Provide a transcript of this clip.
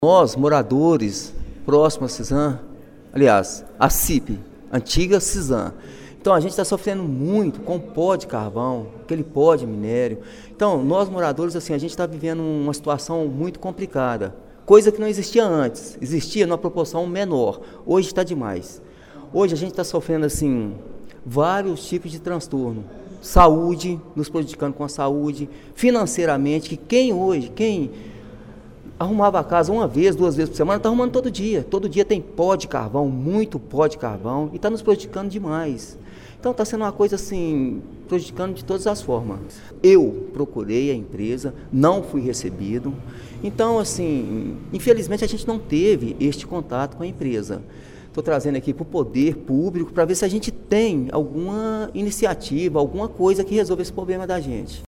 Nós, moradores próximos à Cisan, aliás, a CIP, antiga Cisan, então a gente está sofrendo muito com pó de carvão, aquele pó de minério. Então, nós moradores, assim, a gente está vivendo uma situação muito complicada, coisa que não existia antes, existia numa proporção menor, hoje está demais. Hoje a gente está sofrendo, assim, vários tipos de transtorno. Saúde, nos prejudicando com a saúde, financeiramente, que quem arrumava a casa uma vez, 2 vezes por semana, está arrumando todo dia tem pó de carvão, muito pó de carvão, e está nos prejudicando demais. Então está sendo uma coisa assim, prejudicando de todas as formas. Eu procurei a empresa, não fui recebido, então assim, infelizmente a gente não teve este contato com a empresa. Estou trazendo aqui para o poder público para ver se a gente tem alguma iniciativa, alguma coisa que resolva esse problema da gente.